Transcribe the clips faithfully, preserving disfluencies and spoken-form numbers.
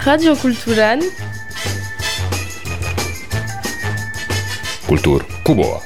Radio Kulturan Kultur Kuboa.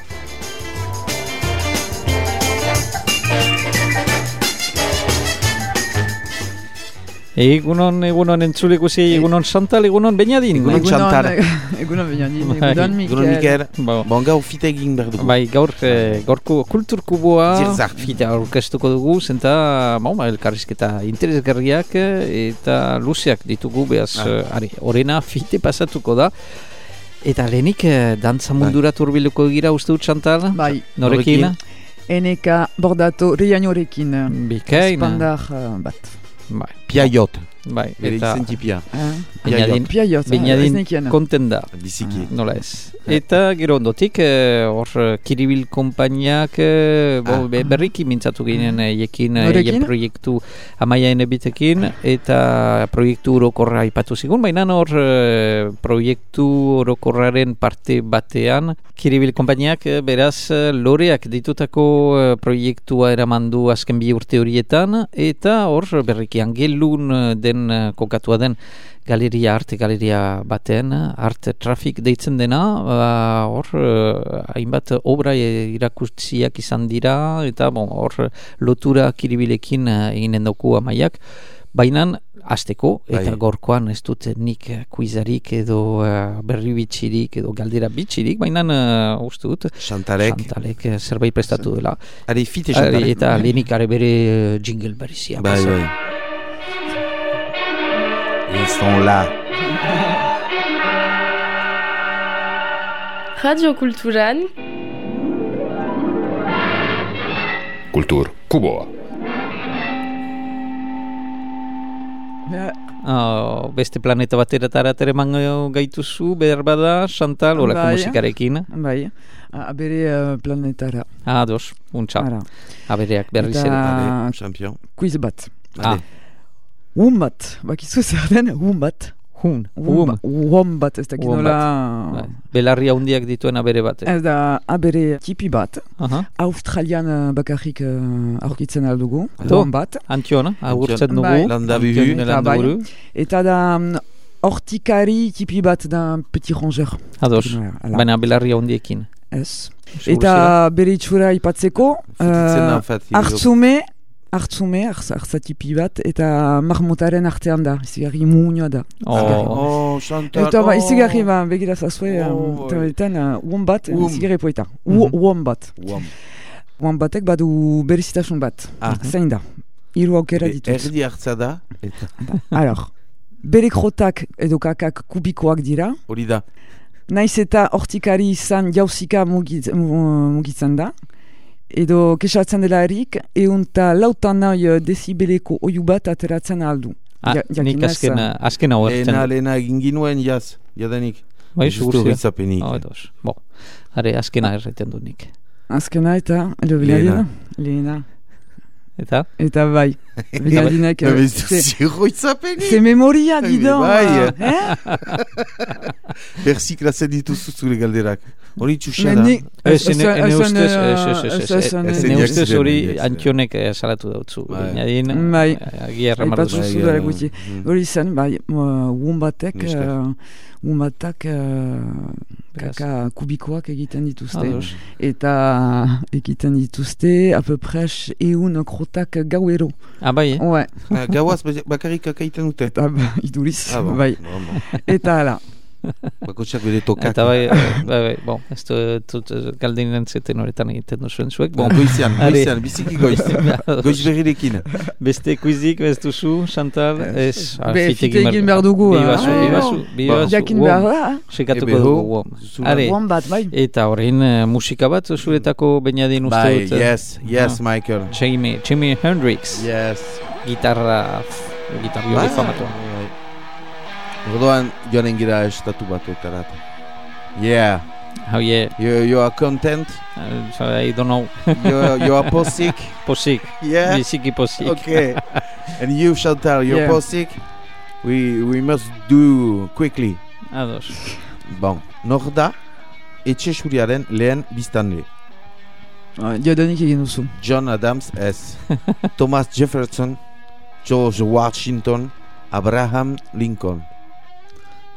Egunon, egunon entzuleko zei, egunon Chantal, egunon Beñadin. Egunon Chantal. Egunon Beñadin, egunon Mikel. Egunon Mikel. Bon, gaur fite egin behar dugu. Bai, gaur, eh, gaurko Kultur Kuboa Zirzak. fite aurkeztuko dugu, zenta, bon, ba, elkarrizketa interesgarriak eta luzeak ditugu, behaz, Ah. uh, ari, orena fite pasatuko da. Eta lehenik, eh, dantza mundura turbiluko gira, uste dut Chantal? Bai. Norekin? Eneka Bordato Riañorekin. Bikain. Espandar uh, bat. Bai, Piaiot. bai, Bere eta izen tipia. Beñadin, Piaiot. Beñadin konten da. Biziki. Nola ez. Eta gero ondotik, eh, hor eh, Kiribil konpainiak eh, bo, Ah. be- berriki mintzatu ginen eh, ekin, eh, Norekin? eien proiektu amaiaen ebitekin, eta proiektu orokorra ipatu zigun, baina hor eh, proiektu orokorraren parte batean, Kiribil konpainiak eh, beraz eh, loreak ditutako eh, proiektua eraman du azken bi urte horietan, eta hor berriki angelun eh, den eh, kokatua den galeria, arte galeria baten, arte trafik deitzen dena, ba, hor, uh, hainbat obra e, irakutsiak izan dira, eta bon, hor lotura Kiribilekin uh, eginen dauku amaiak, baina hasteko eta Bai. gorkoan ez dut nik kuizarik edo uh, berri bitxirik edo galdera bitxirik, baina uh, uste dut Chantalek. Chantalek uh, zerbait prestatu dela. Ari fite Ari, Chantalek. eta lehenik are bere uh, jingle berezia. Bai, bai. Ils sont là. Radio Kulturan Kultur Kuboa. Oh, beste planeta bateratara tereman gaituzu, behar bada, Chantal, olako Bai. musikarekin. Bai. Abere uh, planetara. Ah, dos, untxa. Ara. Abereak berriz Eta- ere. Allez, champion. Quiz bat. Ah, Allez. Un bat. Bakizu zer den, un bat. hun, Un hum. ba- Un bat, ez dakit Un nola... Bai. Belarri handiak dituen abere bat. Ez da abere tipi bat. Aha. Australian uh, bakarrik uh, aurkitzen aldugu. To. Un bat. Antion, agurtzen dugu. Bai. Landa Antion buhu. de Eta bai. Landaburu. Eta da um, hortikari tipi bat da petit rongeur. Ados, Hala. baina belarri handiekin. Ez. Seguru Eta bere itxura ipatzeko, Fititzen da, uh, en fait. hartzume, hartzume, hartz- hartzatipi bat, eta marmotaren artean da, izigarri muñoa da. zira. Oh, Oh, Chantal. Eta ba, oh. izigarri ba, begira zazue, Oh, um, eta uh, uon bat, Um. izigarri poeta. Mhm. Uon bat. Uam. Uon batek badu berezitasun bat. Ah. Zein da, hiru aukera E- dituz. Erdi hartza da, eta Alors, bere krotak edo kakak kubikoak dira, hori da. naiz eta hortikari izan jauzika mugitz, mu- mugitzen da, edo kesatzen delarik, egun eta lautan nahi dezibeleko oiu bat ateratzen aldu. ah, Ja- nik jakinez, azkena, azkena horretzen. Lehena, lehena egin ginuen jaz, jadanik. Bai, Justu segur zira. ritzapenik. Oh, dos. Bo, are, azkena erreten du nik. Azkena eta, edo Lehena. Lehena. Lehena. Eta? Eta bai, Benadinek. Ba, ez ze- ziro ritzapenik. ze memoria didon. Bai. eh? Berziklatzen dituzu zure galderak. Hori txusia da. Ni- Ez, ez- ene ez- ene ez- ustez, ez- ez, ez, ez, ez- ez, ez- ez- ene ez- ustez ez- hori ez- Antionek eh, salatu dautzu. Bai. Baina Bai. agia erramar Aipatu duzu. zu dara gutxi. Mm. Hori zen, bai, uon batek, Mister. uh, uon batak uh, Beraz. kaka kubikoak egiten dituzte. Ados. Eta egiten dituzte, a peu près, eun krotak gauero. Ah, bai, eh? Ouais. Ah, Gauaz ba- bakarrik akaiten dute. Eta ba, iduriz, Ah, bon. bai. Bon, bon. Eta ala. Bakotxak bere tokak. Eta bai, bai, bai, bon, ez dut galdinen zeten horretan egiten duzuen zuek. Bon, Bon, goizian, Are. goizian, biziki goiz. Goiz berrirekin. beste kuizik, ez duzu, Chantal, ez. ah, Be, fite fite egin behar dugu, Bibazu, ah. bibazu, bibazu. Jakin uom. behar da, Sekatuko Ebe, dugu, ho, uom. zuzula. Are, uon bat, bai. eta horrein eh, musika bat zuretako Beñadin uste Bai, dut. eh, yes, yes, Michael. Jimi, Jimi Hendrix, Yes. gitarra, gitarriori Bai, famatua. bai. Orduan joanen gira estatu batuetarat. Yeah. How yeah, You, you are content? uh, so I don't know, You, you are posik? posik, Yeah? biziki posik. Okay. And you, Chantal, you're Yeah. posik? We, we must do quickly. Ados. Bon, nor da, etxe suriaren lehen biztanle. Diadanik egin duzu. John Adams ez. Thomas Jefferson, George Washington, Abraham Lincoln.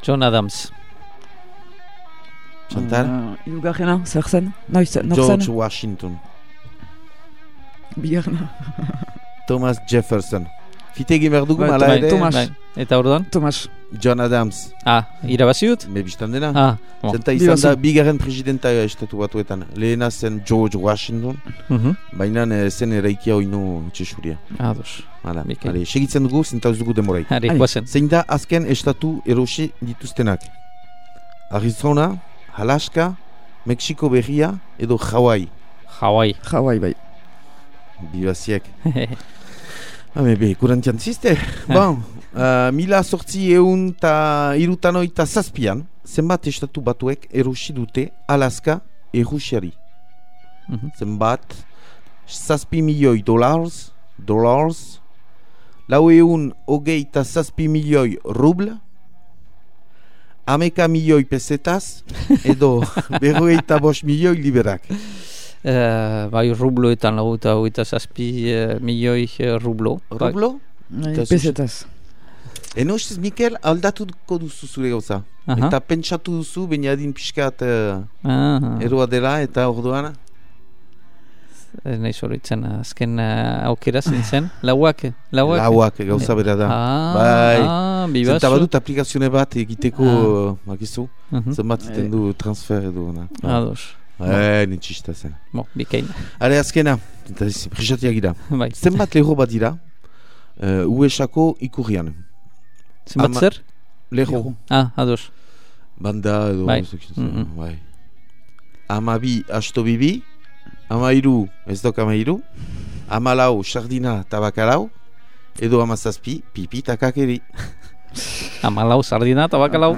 John Adams. Chantal? Uh, Irugarrena, zer zen? Noiz, nor zen? George Washington. Bigarrena. Thomas Jefferson. Fite egin behar dugu, Bai, mala bai, ere? Thomas. Bai. Eta orduan? Thomas. John Adams. Ah, irabazi dut? Me biztan dena? Ah, bon. Zenta izan Bibazu. da bigarren presidenta estatu batuetan. Lehena zen George Washington, Mhm. baina eh, zen eraikia oinu etxesuria. Ados. Hala, Bikain. ale, segitzen dugu, zenta ez dugu demorai. Hari, Hai. guazen. Zein da azken estatu erosi dituztenak? Arizona, Alaska, Mexiko Berria edo Hawaii. Hawaii. Hawaii, bai. Bibaziek. Hame be, kurantian ziste. Bon, uh, mila sortzi eun eta irutanoita zazpian, zenbat estatu batuek erosi dute Alaska Errusiari. Mhm. Zenbat, zazpi milioi dolars, dolars, lau eun hogeita zazpi milioi rubl, ameka milioi pesetaz, edo berrogeita bost milioi liberak. Uh, bai rubloetan lau eta hogeita zazpi uh, milioi uh, rublo. Bai. Rublo? Bai, Eta pesetaz. Eno ustez, Mikel, aldatuko duzu zure gauza. Aha. Eta pentsatu duzu, baina adin pixkat uh, Ah, eroa dela, eta orduan. ez nahi zoritzen azken uh, aukera zintzen. Lauak, lauak. Lauak gauza bera da. Ah, Bai. ah, bibazu. Zenta badut aplikazione bat egiteko, Ah. uh, makizu, Mhm. zenbat iten du transfer edo. na. Ados. Eh, nintxista zen. Bon, bikain. Hale, azkena, eta ez, prisatiak gira. Bai. Zenbat leho bat dira, uh, U S A-ko ikurrian. Zenbat Ama- zer? Leho, Ah, ados. banda edo. Bai. zekiz- Mhm. bai. Amabi, asto bibi, amairu, ez dok amairu, amalau, sardina, tabakalau, edo amazazpi, pipi eta kakeri. Amalau, sardina, tabakalau.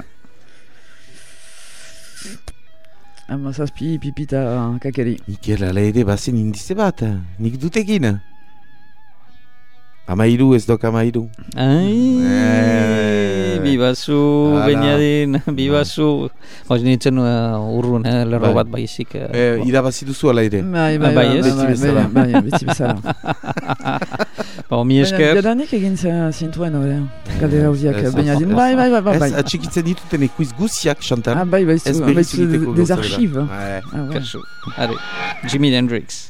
Amazazpi, pipita, kakeri. Mikel, ala ere, bazen indize bat, nik dutekin. Amairu, ez dok amairu. Ai, Eh, bibazu, hala. Beñadin, bibazu. Hoz nintzen uh, urrun, eh, lerro Bai. bat baizik. Uh, Eh, irabazi duzu ala ere. Bai, bai, bai, ez? bai, Beti bezala. bai, bai, beti bezala. Ba, mi esker. Jadanik egin za- zintuen, hori. Galdera hauziak, Ez, Beñadin. ez. Bai, bai, bai, bai, Ez, bai. atxikitzen dituten ekuiz guziak, Chantal. Ah, bai, bai, Ez zu- berriz bai, zu- egiteko des gauza bera. archives. Ouais. Ah, bai. Kasu. Are, Jimi Hendrix.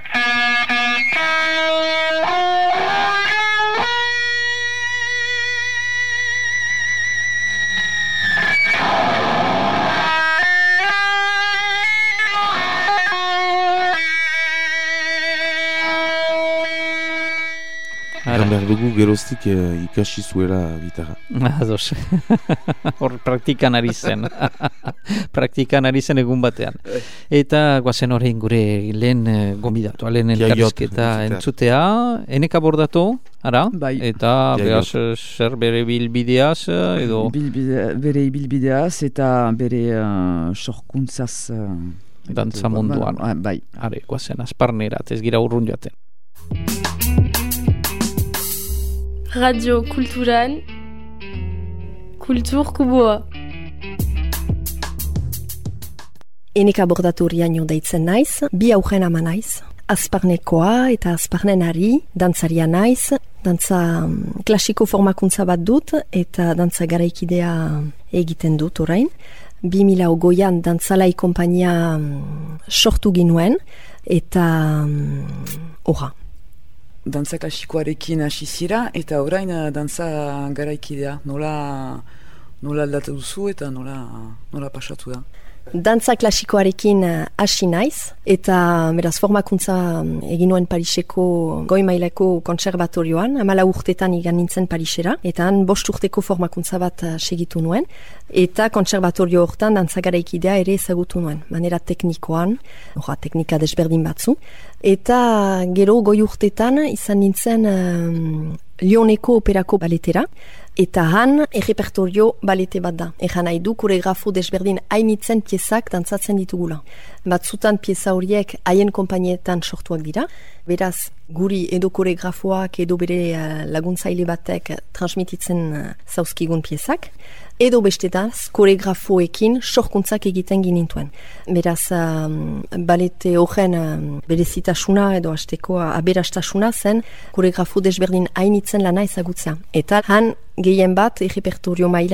Egan behar dugu geroztik eh, ikasi zuela gitarra. Ados. Hor praktikan ari zen. Praktikan ari zen egun batean. Eta guazen horrein gure lehen uh, gombidatua, lehen Jaiot, elkarrizketa entzutea. entzutea. Eneka bordatu, ara? Bai. Eta Jaiot. behaz eh, zer bere bilbideaz eh, edo... Bilbide- bere ibilbideaz eta bere uh, sorkuntzaz. Uh, Dantza munduan. Ah, bai. Are, guazen, azparnerat, ez gira urrun joaten. Radio Kulturan Kultur Kuboa. Eneka Bordaturiaino deitzen naiz, bi augen ama naiz. Azparnekoa eta azparnenari, dantzaria naiz, dantza mm, klasiko formakuntza bat dut eta dantza garaikidea egiten dut orain. bi mila ogoian dantzalai kompainia mm, sortu ginuen eta mm, ora. Dantza klasikoarekin hasi zira eta orain uh, dantza garaikidea. Nola, nola aldatu duzu eta nola, nola pasatu da. Dantza klasikoarekin eh, hasi naiz, eta beraz formakuntza mm, egin nuen Pariseko goi mailako kontserbatorioan, hamala urtetan igan nintzen Parisera, eta han bost urteko formakuntza bat eh, segitu nuen, eta kontserbatorio hortan dantza garaikidea ere ezagutu nuen, manera teknikoan, ora, teknika desberdin batzu, eta gero goi urtetan izan nintzen um, Lyoneko operako baletera, eta han errepertorio balete bat da. Egan nahi du koregrafo desberdin hainitzen piezak dantzatzen ditugula. Batzutan pieza horiek haien konpainietan sortuak dira, beraz guri edo koregrafoak edo bere uh, laguntzaile batek transmititzen uh, zauzkigun piezak, edo bestedaz koregrafoekin sorkuntzak egiten ginintuen. Beraz um, balete horren um, berezitasuna edo hasteko aberastasuna zen koregrafo desberdin hainitzen lana ezagutzea. Eta han gehien bat errepertorio mailan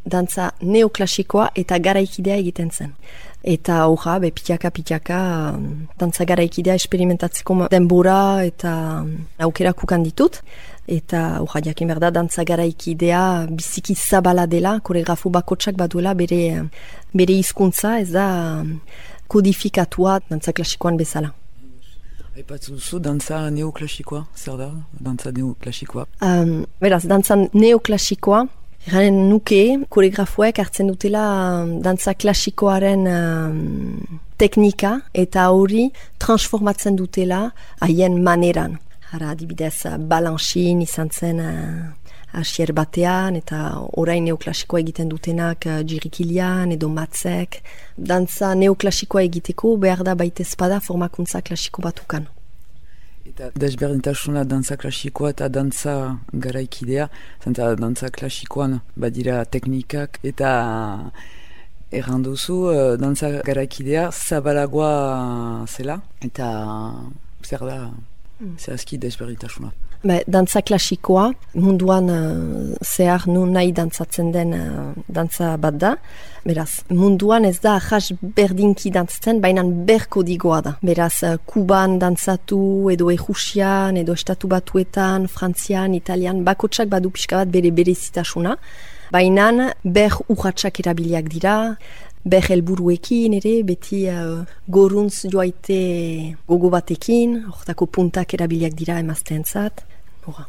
dantza neoklasikoa eta garaikidea egiten zen. Eta horra, be, pitaka, pitaka, dantza garaikidea esperimentatzeko denbora eta aukerak ukan ditut. Eta horra, jakin behar da, dantza garaikidea biziki zabala dela, koreografo bakotsak baduela bere, bere hizkuntza, ez da kodifikatua dantza klasikoan bezala. Aipatzu duzu, dantza neoklasikoa, zer da, dantza neoklasikoa? Um, beraz, dantza neoklasikoa, erranen nuke, koreografoek hartzen dutela dantza klasikoaren um, teknika eta hori transformatzen dutela haien maneran. Hara, adibidez, balanxin izan zen uh, asier batean eta orain neoklasikoa egiten dutenak uh, jirikilian edo matzek. Dantza neoklasikoa egiteko behar da baita espada formakuntza klasiko batukan. Eta desberdintasuna dantza klasikoa eta dantza garaikidea, zenta dantza klasikoan badira teknikak eta erranduzu uh, dantza garaikidea zabalagoa zela eta zer da zehazki desberdintasuna. Be, dantza klasikoa munduan uh, zehar nun nahi dantzatzen den uh, dantza bat da. Beraz, munduan ez da jas berdinki dantzatzen, baina berkodigoa da. Beraz, uh, Kuban dantzatu, edo Ejusian, edo Estatu Batuetan, Frantzian, Italian, bakotsak badu pixka bat bere berezitasuna. Baina ber urratsak erabiliak dira, ber helburuekin ere, beti uh, goruntz joaite gogo batekin, hortako puntak erabiliak dira emazteentzat. Hora.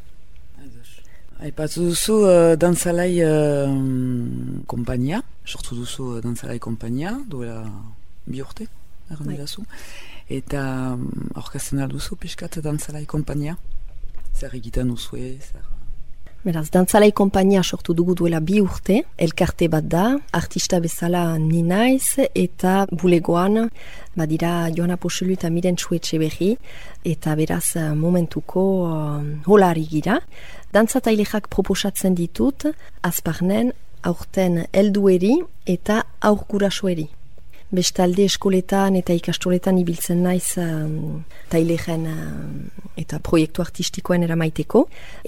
Aipatzu duzu uh, dantzalai uh, kompainia, sortu duzu uh, dantzalai kompainia, duela bi urte, erran didazu. Eta um, aurkazen alduzu pixkat dantzalai kompainia? Zer egiten duzue, zer... Beraz, dantzalai kompainia sortu dugu duela bi urte, elkarte bat da, artista bezala ni naiz, eta bulegoan, badira Joana Poxelu eta Miren Txuetxeberri, eta beraz momentuko uh, holari gira. Dantzatailexak proposatzen ditut, azparnen, aurten heldueri eta aur gurasoeri. Bestalde eskoletan eta ikastoletan ibiltzen naiz um, tailegen um, eta proiektu artistikoen eramaiteko.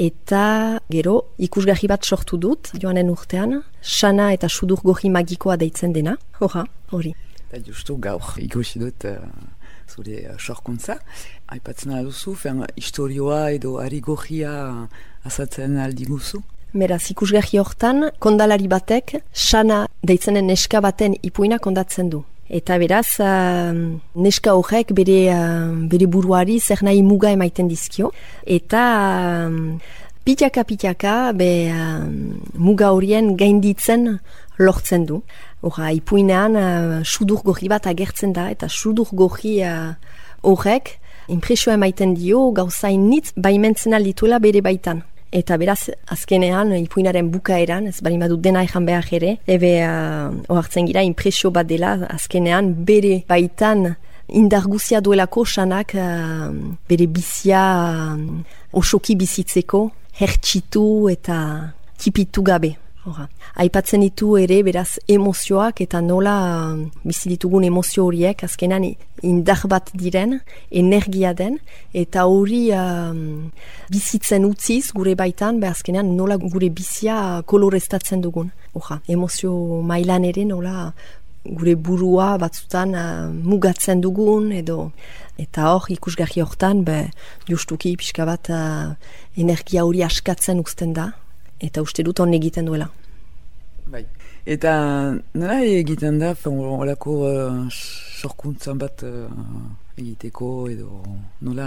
Eta gero ikusgarri bat sortu dut joanen urtean, Xana eta Sudur Gorri magikoa deitzen dena. Hora, hori. Eta justu gaur ikusi dut uh, zure uh, sorkuntza. Aipatzen alduzu, fen historioa edo ari gorria azatzen aldi guzu? Beraz, ikusgarri hortan, kondalari batek, Xana deitzenen neska baten ipuina kondatzen du. Eta beraz, uh, neska horrek bere, uh, bere buruari zer nahi muga emaiten dizkio. Eta uh, pitaka-pitaka be, uh, muga horien gainditzen lortzen du. Horra, ipuinean uh, sudur gorri bat agertzen da, eta sudur gorri uh, horrek impresioa emaiten dio gauzain nitz baimentzen aldituela bere baitan. Eta beraz, azkenean, ipuinaren bukaeran, ez bali badut dena ejan behar ere, ebe uh, ohartzen gira impresio bat dela, azkenean bere baitan indarguzia duelako Xanak uh, bere bizia uh, osoki bizitzeko, hertsitu eta kipitu gabe. Hora. Aipatzen ditu ere, beraz, emozioak eta nola uh, bizi ditugun emozio horiek, azkenan indar bat diren, energia den, eta hori uh, bizitzen utziz gure baitan, be azkenan nola gure bizia koloreztatzen dugun. Hora. Emozio mailan ere nola gure burua batzutan uh, mugatzen dugun, edo eta hor ikusgarri hortan, be justuki pixka bat uh, energia hori askatzen uzten da. Eta uste dut hon egiten duela. Bai. Eta nola egiten da, olako uh, sorkuntzan bat uh, egiteko, edo nola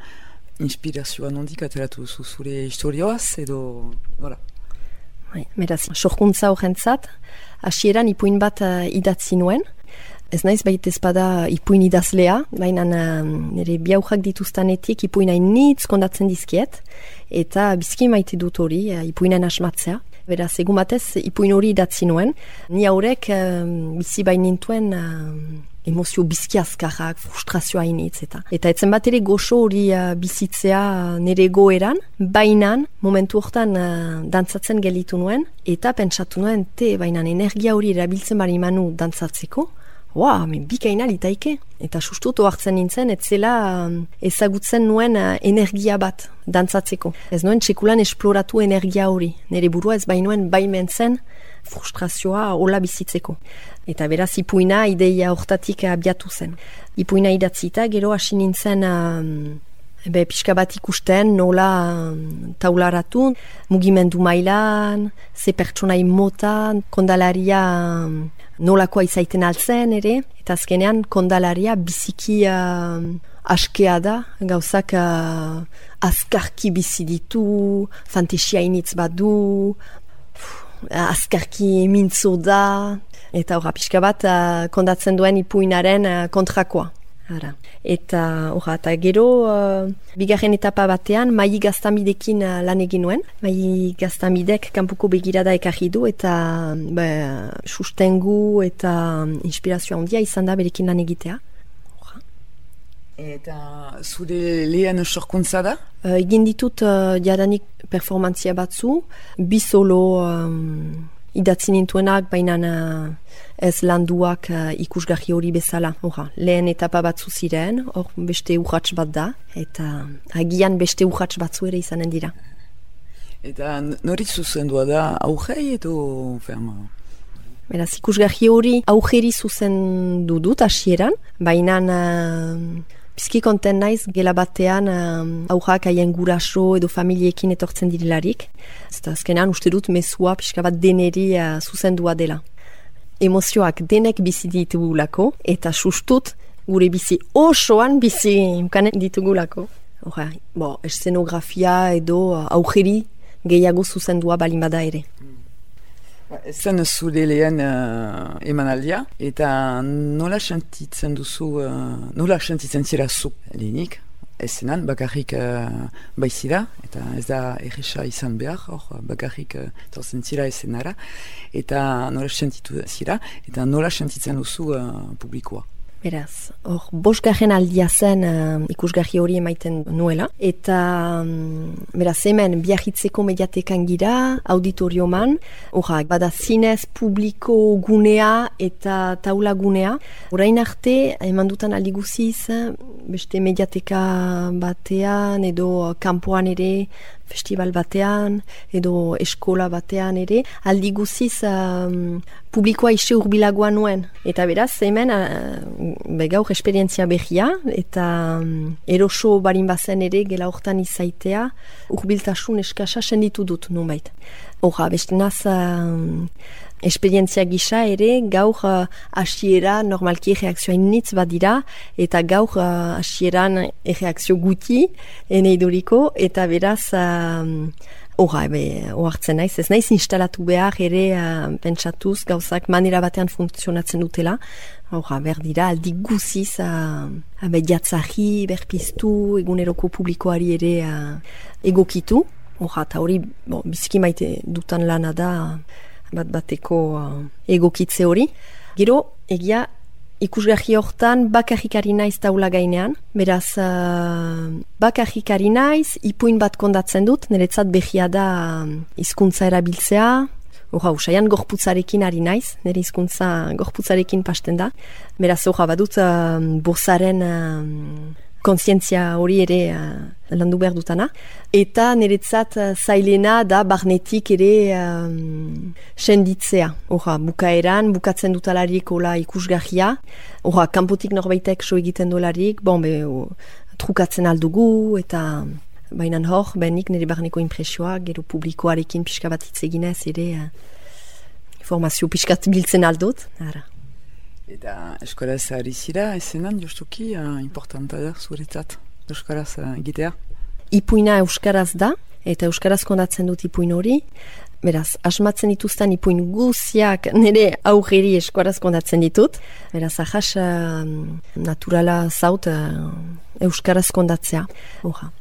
inspirazioa nondik ateratu zure historioaz, edo nola? Bai, beraz, sorkuntza horrentzat, hasieran ipuin bat uh, idatzi nuen. Ez naiz baita ezpada ipuin idazlea, baina uh, nire biaujak dituztanetik ipuinain nitz kondatzen dizkiet, eta bizki maite dut hori, uh, ipuinen asmatzea. Beraz, egun batez, ipuin hori idatzi nuen. Ni haurek uh, bizi bainintuen uh, emozio bizki azkarrak, frustrazioa initz, eta. Eta etzen bat ere goxo hori uh, bizitzea uh, nire goeran, bainan, momentu hortan uh, dantzatzen gelitu nuen, eta pentsatu nuen, te, bainan energia hori erabiltzen bari manu dantzatzeko, Wow, men bikaina litaike. Eta sustutu hartzen nintzen, ez zela um, ezagutzen nuen uh, energia bat dantzatzeko. Ez nuen txekulan esploratu energia hori. Nere burua ez bainuen baimentzen frustrazioa hola bizitzeko. Eta beraz, ipuina ideia hortatik abiatu zen. Ipuina idatzita, gero hasi nintzen um, be, pixka bat ikusten nola um, taularatu, mugimendu mailan, ze pertsonai motan, kondalaria um, nolakoa izaiten altzen ere, eta azkenean kondalaria biziki uh, askea da, gauzak uh, azkarki bizi ditu, fantasia initz badu, azkarki mintzo da, eta horra pixka bat uh, kondatzen duen ipuinaren uh, kontrakoa. Ara. Eta horra, eta gero uh, bigarren etapa batean Mai Gaztamidekin uh, lan egin nuen. Mai Gaztamidek kanpuko begirada ekarri du eta be, sustengu eta inspirazio handia izan da berekin lan egitea. Eta zure lehen sorkuntza da? Uh, egin ditut uh, jadanik performantzia batzu, bi solo um, idatzi nintuenak, baina uh, ez landuak uh, ikusgarri hori bezala. Horra, lehen etapa batzu ziren, hor beste urratx bat da, eta agian beste urratx batzu ere izanen dira. Eta nori zuzendua da aurrei edo ferma? Beraz, ikusgarri hori aurreri zuzendu dut hasieran, baina uh, bizki konten naiz gela batean uh, aurrak haien guraso edo familiekin etortzen direlarik. Eta azkenean uste dut mezua pixka bat deneri uh, zuzendua dela. Emozioak denek bizi ditugulako eta sustut gure bizi osoan bizi imkanen ditugulako. Horra, bo, eszenografia edo uh, aurreri gehiago zuzendua balin bada ere. Zen zure lehen uh, emanaldia, eta nola sentitzen duzu, uh, nola sentitzen zira zu lehenik, ezenan, bakarrik uh, baizira, eta ez da erresa izan behar, hor, bakarrik uh, torzen zira ezenara, eta nola sentitu zira, eta nola sentitzen duzu uh, publikoa. Beraz, hor, bosgarren aldia zen uh, ikusgarri hori emaiten nuela, eta um, beraz hemen biarritzeko mediatekan gira, auditorioman, horra, bada zinez publiko gunea eta taula gunea. Orain arte, eman dutan aldi guziz, beste mediateka batean edo kanpoan ere, festival batean, edo eskola batean ere, aldi guziz um, publikoa ise urbilagoa nuen. Eta beraz, hemen, uh, begaur esperientzia behia, eta um, eroso barin bazen ere, gela hortan izaitea, urbiltasun eskasa senditu dut, nunbait. Horra, beste naz, uh, esperientzia gisa ere, gaur uh, asiera normalki reakzioa initz badira, eta gaur uh, asieran reakzio guti, eneiduriko, eta beraz, horra, uh, ohartzen naiz, ez naiz instalatu behar ere uh, pentsatuz gauzak manera batean funtzionatzen dutela, horra, berdira, aldi guziz, uh, jatzari, berpiztu, eguneroko publikoari ere uh, egokitu, horra, eta hori, bon, biziki maite dutan lana da, bat bateko uh, egokitze hori. Gero, egia, ikusgarri hortan bakarrikari naiz taula gainean. Beraz, uh, bakarrikari naiz, ipuin bat kondatzen dut, niretzat behia da uh, hizkuntza erabiltzea. Horra, usaian gorputzarekin ari naiz, nire hizkuntza gorputzarekin pasten da. Beraz, horra, badut uh, bozaren uh, kontzientzia hori ere uh, landu behar dutana. Eta niretzat uh, zailena da barnetik ere um, senditzea. Horra, bukaeran, bukatzen dutalarik hola ikusgarria. Horra, kanpotik norbaitek so egiten dolarik, bon, be, o, trukatzen aldugu, eta bainan hor, benik nire barneko impresioa, gero publikoarekin pixka bat hitz eginez ere uh, informazio pixkat biltzen aldut. Ara. Eta eskoraz ari zira, ezenan, justuki, uh, importanta da zuretzat, euskaraz uh, egitea? Ipuina euskaraz da, eta euskaraz kondatzen dut ipuin hori. Beraz, asmatzen dituzten ipuin guziak nire aurreri eskoraz kondatzen ditut. Beraz, ahas uh, naturala zaut uh, euskaraz kondatzea. Horra.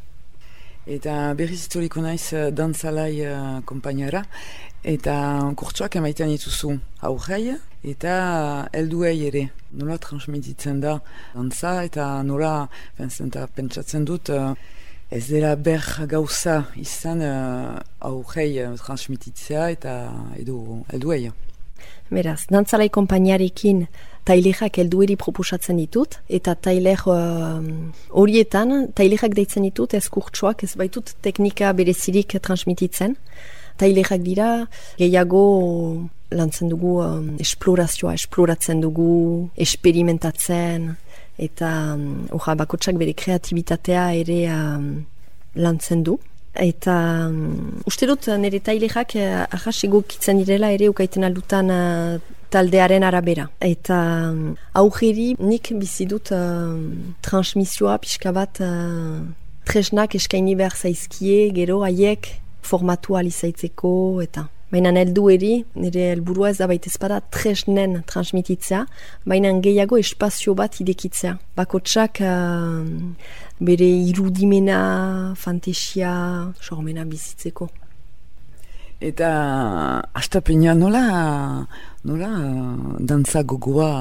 Eta berriz historiko naiz uh, dantzalai uh, kompainara, eta kurtsoak emaiten dituzu aurrei, eta helduei ere. Nola transmititzen da dantza, eta nola pentsatzen dut uh, ez dela ber gauza izan uh, aurrei uh, transmititzea eta edo helduei. Beraz, dantzalai konpainiarekin tailerak heldueri proposatzen ditut, eta tailer uh, horietan, tailerak deitzen ditut ez kurtsoak, ez baitut teknika berezirik transmititzen. tailerak dira, gehiago lantzen dugu um, esplorazioa, esploratzen dugu, experimentatzen, eta um, bakotsak bere kreatibitatea ere um, lantzen du. Eta um, uste dut nire tailerak uh, ahas egokitzen direla ere ukaiten aldutan uh, taldearen arabera. Eta um, aurreri nik bizidut uh, transmisioa pixka bat uh, tresnak eskaini behar zaizkie, gero haiek formatu alizaitzeko eta... Baina heldu eri, nire helburua ez da baita ezpada tresnen transmititzea, baina gehiago espazio bat idekitzea. Bakotsak uh, bere irudimena, fantasia, sormena bizitzeko. Eta astapenia nola, nola dantza gogoa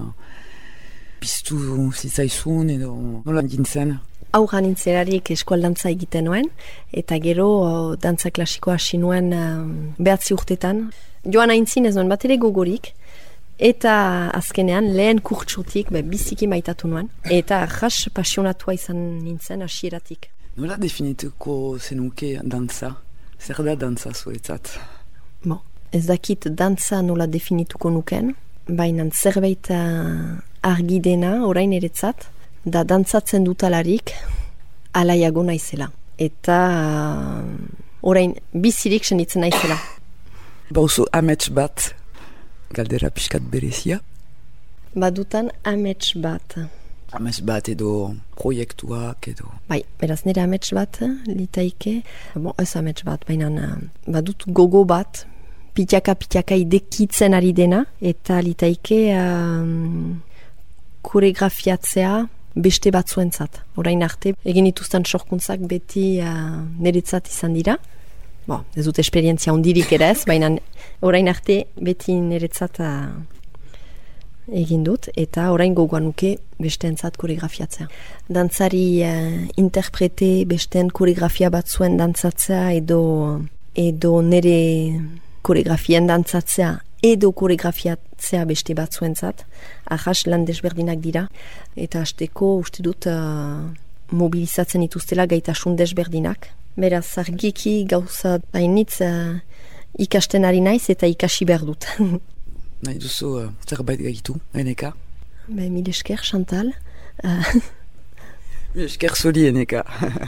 piztu zitzaizun edo nola gintzen? Aurra nintzerarik eskualdantza egiten nuen, eta gero o, dantza klasikoa hasi nuen uh, behatzi urtetan. Joan aintzin ez nuen bat ere gogorik, eta azkenean lehen kurtsutik be, biziki maitatu nuen, eta jas pasionatua izan nintzen hasieratik. Nola definituko zenuke dantza? Zer da dantza zuetzat? Bo, ez dakit dantza nola definituko nuken, baina zerbait uh, argi dena orain eretzat, da dantzatzen dutalarik alaiago naizela. Eta uh, orain bizirik senditzen naizela. Bauzu amets bat, galdera pixkat berezia? Badutan amets bat. Amets bat edo proiektuak edo... Bai, beraz nire amets bat litaike, bon, ez amets bat, baina uh, badut gogo bat, pitiaka-pitiaka idekitzen ari dena, eta litaike um, koreografiatzea beste batzuentzat. Orain arte, egin dituzten sorkuntzak beti uh, niretzat izan dira. Bo, ez dut esperientzia ondirik ere ez, baina orain arte beti niretzat uh, egin dut, eta orain gogoan nuke besteentzat koreografiatzea. Dantzari uh, interprete besteen koreografia batzuen dantzatzea edo, edo nire koreografien dantzatzea edo koreografiatzea beste batzuentzat, ahas lan desberdinak dira, eta hasteko uste dut uh, mobilizatzen dituztela gaitasun desberdinak. Beraz, argiki gauza dainitz uh, ikasten ari naiz eta ikasi behar dut. Nahi duzu uh, zerbait gaitu, Eneka? Be, mil esker, Chantal. Uh, mil esker zuri, Eneka.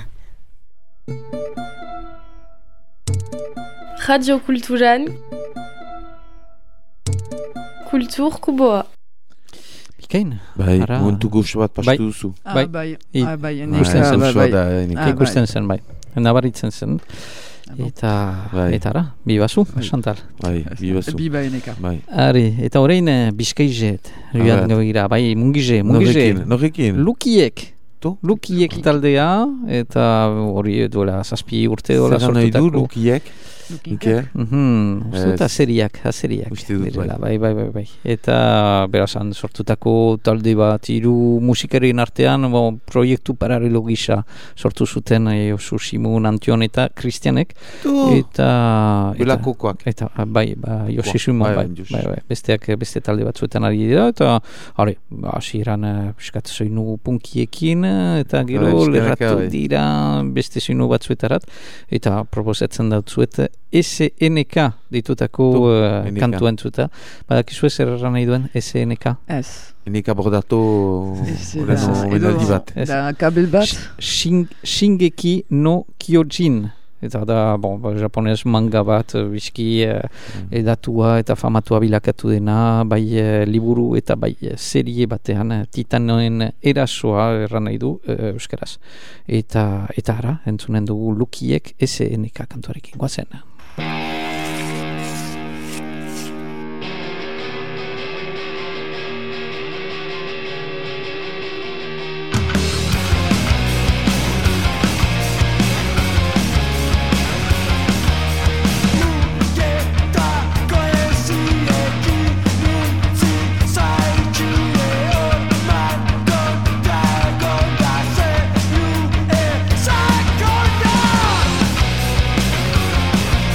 Radio Kulturan Kultur Kuboa. Bikain. Bai, momentu goxo bat pastu duzu. Bai, bai, I, ah, bai, ikusten zen, bai, ikusten zen, bai. Nabaritzen zen. Eta, bai. eta ara, bibazu, Chantal. Bai, bibazu. Biba Eneka. Bai. Ari, eta horrein bizkaizet, joan gira, bai, mungize, mungize. Norrekin? Lukiek. Lukiek taldea, eta hori duela zazpi urte dola sortutako. Zer nahi du, Lukiek? Uste dut azeriak, azeriak. Uste dut, bai. Bai, bai, bai. Eta berazan sortutako talde bat, hiru musikarien artean, bo, proiektu paralelo gisa sortu zuten Josu Simun, Antion eta Kristianek. Eta... Belakokoak. Eta, bai, ba, Josi Simun, bai, bai, bai. Besteak, beste talde batzuetan ari dira, eta, hori, hasieran piskat soinu punkiekin, eta gero lerratu dira beste soinu batzuetarat, eta proposatzen dut zuet, S N K ditutako uh, kantu entzuta. Badakizu ez erran nahi duen S N K? Ez. N K bordato horreno benaldi bat. Da kabel bat? Shingeki no Kyojin. Eta da, bon, japonez manga bat, bizki uh, edatua eta famatua bilakatu dena, bai uh, liburu eta bai uh, serie batean, uh, Titanoen erasoa erran nahi du, uh, euskaraz. Eta, eta ara, entzunen dugu Lukiek S N K kantuarekin guazen. Sakura!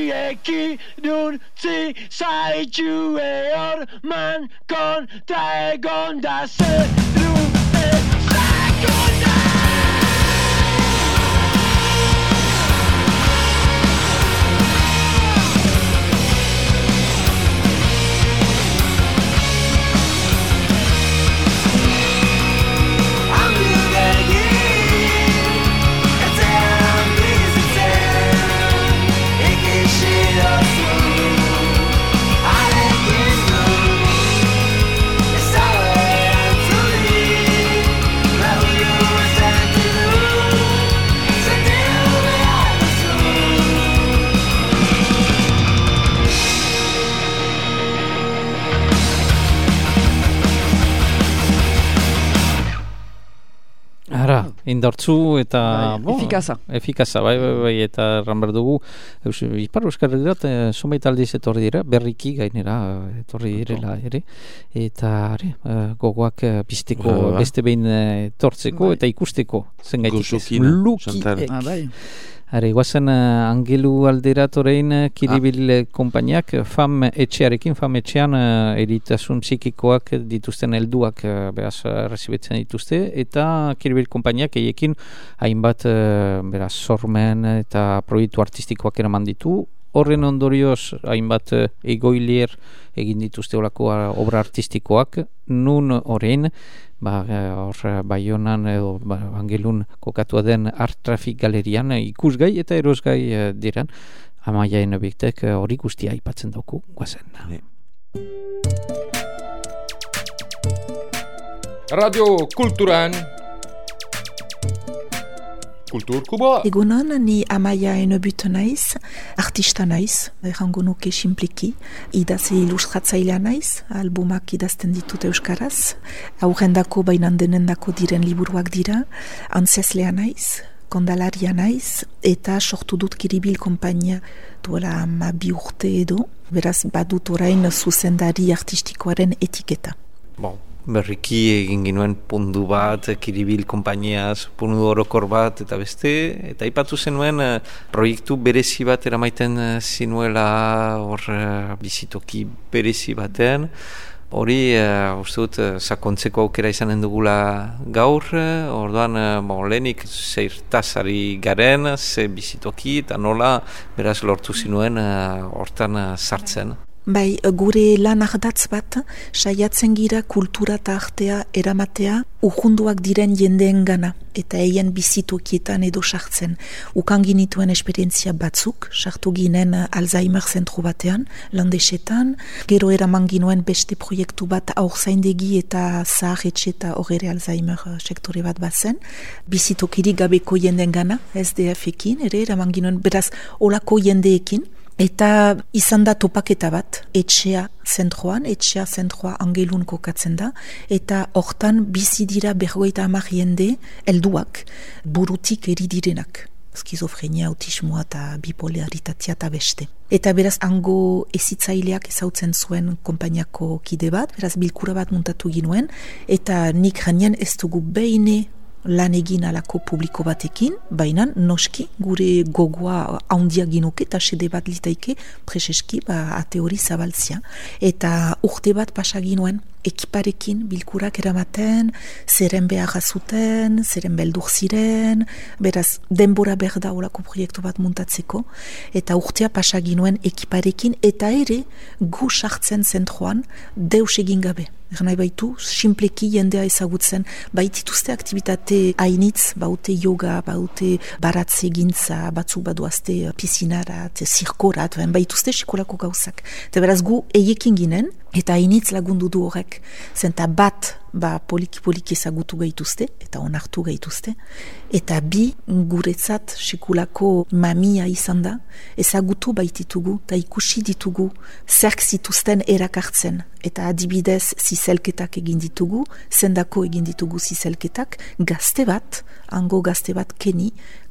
ekidun zaitxue orman konta egon da zeru ezakona. Ara, indortzu eta... Bai, bo, efikaza. Efikaza, bai, bai, bai, eta erran behar dugu. Eus, Ipar Euskal Herrirat, e, somait aldiz etorri dira, berriki gainera etorri direla ere. Eta, are, e, gogoak e, pizteko Ba, ba. beste behin e, etortzeko Bai. eta ikusteko. Zen gaitik ez. Goxokina, Chantal. Lukiek. Ah, bai. Are, guazen uh, Angelu alderatorein uh, Kiribil ah. kompainak uh, fam etxearekin, fam etxean uh, eritasun psikikoak dituzten helduak uh, beraz uh, recibitzen dituzte, eta Kiribil kompainak eiekin hainbat uh, beraz sormen eta proiektu artistikoak eraman ditu. Horren ondorioz hainbat uh, egoilier egin dituzte olako uh, obra artistikoak, nun horrein ba, hor Baionan edo ba, Angelun kokatua den Art Traffic Galerian ikusgai eta erosgai uh, diran Amaia Enobiktek hori guztia aipatzen dauku guazen. Ne. Radio Kulturan Kultur Kuboa. Egunon, ni Amaia Enobut naiz, artista naiz, errango nuke simpliki, idazle ilustratzailea naiz, albumak idazten ditut euskaraz, aurrendako bainan denendako diren liburuak dira, antzezlea naiz, kondalaria naiz, eta sortu dut Kiribil konpainia duela ama bi urte edo, beraz badut orain zuzendari artistikoaren etiketa. Bon. Berriki egin ginuen pundu bat, Kiribil konpainiaz, pundu orokor bat, eta beste, eta aipatu zenuen uh, proiektu berezi bat eramaiten uh, zinuela hor uh, bizitoki berezi baten. Hori, uh, uste dut, uh, sakontzeko aukera izanen dugula gaur, uh, orduan, uh, bon, lehenik zeirtazari garen, ze bizitoki, eta nola, beraz lortu zinuen uh, hortan uh, sartzen. Bai, gure lan ardatz bat, saiatzen gira kultura eta artea eramatea urrunduak diren jendeen gana, eta eien bizitokietan edo sartzen. Ukan ginituen esperientzia batzuk, sartu ginen Alzheimer zentru batean, landesetan, gero eraman ginuen beste proiektu bat aurzaindegi eta zaharretxe eta horre Alzheimer sektore bat bazen, bizitokirik gabeko jendeen gana, S D F-ekin, ere eraman ginuen, beraz, olako jendeekin, eta izan da topaketa bat, etxea zentroan, etxea zentroa Angelun kokatzen da, eta hortan bizi dira berrogeita hamar jende helduak, burutik eri direnak. Skizofrenia, autismoa eta bipolaritatea eta beste. Eta beraz, hango ezitzaileak ezautzen zuen konpainiako kide bat, beraz bilkura bat muntatu ginuen, eta nik janien ez dugu behine lan egin alako publiko batekin, baina noski gure gogoa haundia ginuke eta sede bat litaike preseski ba, ate hori zabaltzia. Eta urte bat pasa ginuen ekiparekin bilkurak eramaten, zeren beharra zuten, zeren beldur ziren, beraz denbora berda olako proiektu bat muntatzeko, eta urtea pasa ginuen ekiparekin, eta ere gu sartzen zentroan deus egin gabe. Ernai baitu, simpleki jendea ezagutzen, baitituzte aktivitate hainitz, baute yoga, baute baratze gintza, batzuk baduazte piscinara, zirkora, baituzte sekolako gauzak. Eta beraz gu eiekin ginen, eta hainitz lagundu du horrek, zenta bat ba poliki-poliki ezagutu gaituzte, eta onartu gaituzte, eta bi guretzat sekulako mamia izan da, ezagutu baititugu, eta ikusi ditugu zerk zituzten erakartzen, eta adibidez zizelketak egin ditugu, zendako egin ditugu zizelketak, gazte bat, hango gazte bat Keni,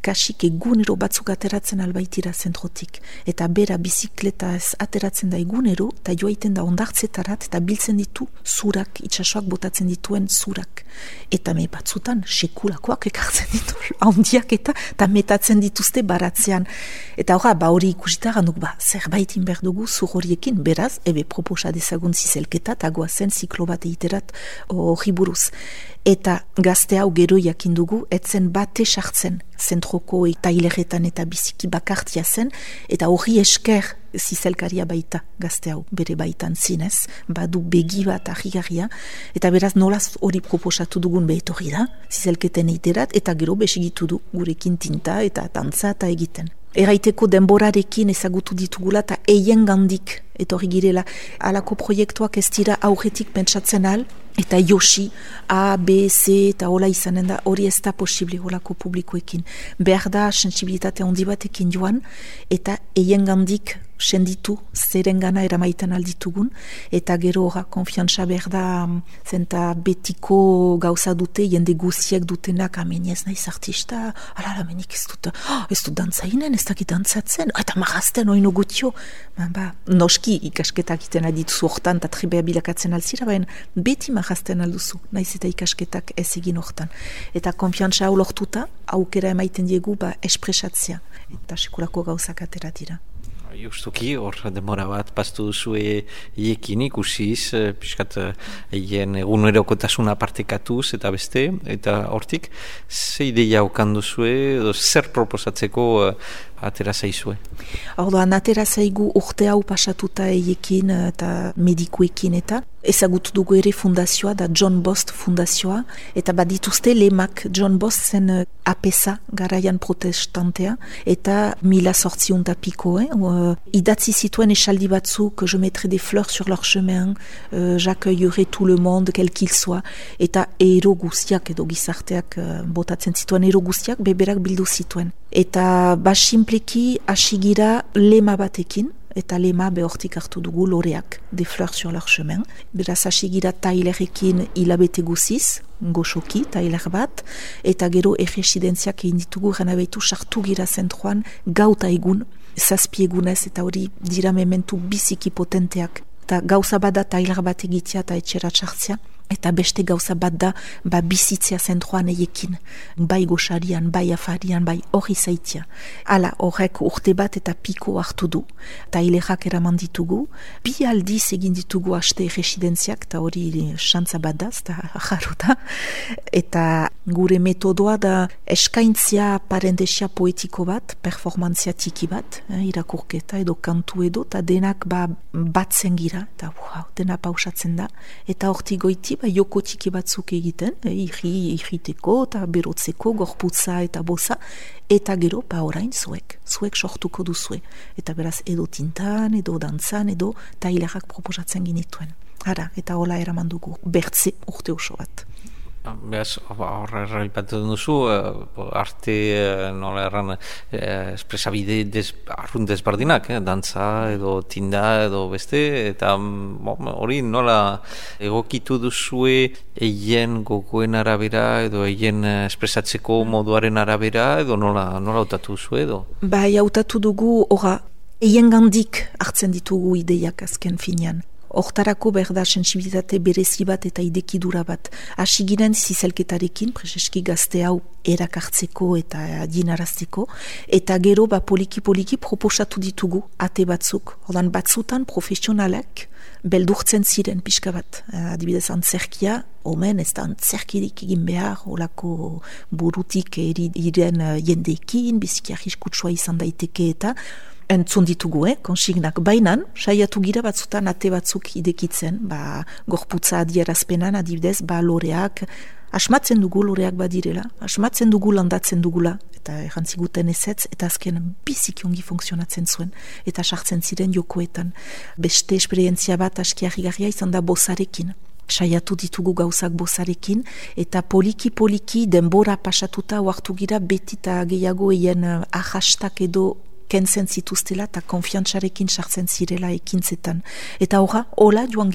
kasik egunero batzuk ateratzen albaitira zentrotik. Eta bera bizikleta ez ateratzen da egunero, eta joaiten da ondartzetarat, eta biltzen ditu zurak, itsasoak botatzen dituen zurak. Eta me batzutan sekulakoak ekartzen ditu, handiak eta, eta metatzen dituzte baratzean. Eta horra, ba hori ikusita ganduk, ba, zerbait inber dugu zur horiekin, beraz, ebe proposa dezagun zizelketa, eta goazen ziklo bat eiterat hori buruz. Eta gazte hau gero jakin dugu, etzen bate sartzen zentroko taileretan eta biziki bakartia zen, eta hori esker zizelkaria baita gazte hau, bere baitan zinez, badu begi bat ahigarria, eta beraz nolaz hori proposatu dugun behitorri da, zizelketen eiterat, eta gero besigitu du gurekin tinta eta tantza eta egiten. Erraiteko denborarekin ezagutu ditugula eta eien gandik etorri girela. Alako proiektuak ez dira aurretik pentsatzen al, eta Yoshi, A, B, C eta hola izanen da, hori ez da posible holako publikoekin. Behar da sensibilitate handi batekin joan, eta eien gandik senditu zeren gana eramaitan alditugun, eta gero horra konfiantza behar da zenta betiko gauza dute, jende guziek dutenak, amen ez naiz artista, alala menik ez dut, oh, ez dut dantzainen, ez dakit dantzatzen, eta marazten oino gutio, ba, noski ikasketak iten adituzu hortan, eta trebea bilakatzen alzira, baina beti marazten alduzu, naiz eta ikasketak ez egin hortan. Eta konfiantza hau lortuta, aukera emaiten diegu, ba, espresatzea, eta sekulako gauzak atera dira. Justuki, hor demora bat pastu duzue iekin ikusiz, piskat eien egunerokotasuna partekatuz eta beste, eta hortik, ze ideia okan duzue, edo zer proposatzeko atera zaizue? Ordoan, atera zaigu urte hau pasatuta eiekin eta medikuekin eta ezagutu dugu ere fundazioa, da John Bost fundazioa, eta bat dituzte lemak. John Bost zen apesa garaian protestantea, eta mila sortziunta piko, eh? Uh, idatzi zituen esaldi batzuk, je mettrai des fleurs sur leur chemin, uh, j'accueillerai tout le monde, quel qu'il soit, eta ero guztiak edo gizarteak uh, botatzen zituen ero guztiak, beberak bildu zituen. Eta ba simpleki asigira lema batekin, eta lema behortik hartu dugu loreak, des fleurs sur leur chemin. Beraz asigira tailerekin hilabete guziz, goxoki, tailer bat, eta gero erresidentziak egin ditugu gana behitu sartu gira zentroan gauta egun, zazpi egunez, eta hori dira mementu biziki potenteak. Eta gauza bat da tailer bat egitea eta etxera txartzea. Eta beste gauza bat da, ba bizitzea zentroan eiekin, bai goxarian, bai afarian, bai hori zaitia. Hala, horrek urte bat eta piko hartu du, eta hilerak eraman ditugu, bi aldiz egin ditugu haste residentziak, eta hori xantza bat da, eta jarro da, eta gure metodoa da eskaintzia parentesia poetiko bat, performantzia tiki bat, eh, irakurketa edo kantu edo, eta denak ba batzen gira, eta wow, dena pausatzen da, eta horti goiti ba, joko txiki batzuk egiten, irri, irriteko eta berotzeko, gorputza eta boza, eta gero, ba orain zuek, zuek sortuko duzue. Eta beraz, edo tintan, edo dantzan, edo tailerak proposatzen ginituen. Ara, eta hola eraman dugu, bertze urte oso bat. Beaz, horre erraipatu duzu, arte, nola erran, espresabide des, arrun desbardinak, eh? Dantza edo tinda edo beste, eta hori nola egokitu duzue eien gogoen arabera edo eien espresatzeko moduaren arabera edo nola, nola hautatu duzue edo? Bai, hautatu dugu, ora, eien gandik hartzen ditugu ideiak azken finean. Hortarako behar da sensibilitate berezi bat eta idekidura bat. Hasi ginen zizelketarekin, preseski gazte hau erakartzeko eta dinarazteko, eta gero ba poliki-poliki proposatu ditugu ate batzuk. Ordan batzutan profesionalak beldurtzen ziren pixka bat. Adibidez antzerkia, omen ez da antzerkirik egin behar, olako burutik eriren jendeekin, biziki arriskutsua izan daiteke eta entzun ditugu, eh, konsignak. Bainan, saiatu gira batzutan ate batzuk idekitzen, ba, gorputza adierazpenan, adibidez, ba, loreak, asmatzen dugu loreak badirela, asmatzen dugu landatzen dugula, eta errantziguten ezetz, eta azken biziki ongi funtzionatzen zuen, eta sartzen ziren jokoetan. Beste esperientzia bat askiarrigarria izan da bozarekin. Saiatu ditugu gauzak bozarekin, eta poliki-poliki denbora pasatuta oartu gira beti eta gehiago eien ahastak edo kentzen zituztela eta konfiantzarekin sartzen zirela ekintzetan. Eta horra, hola joan gira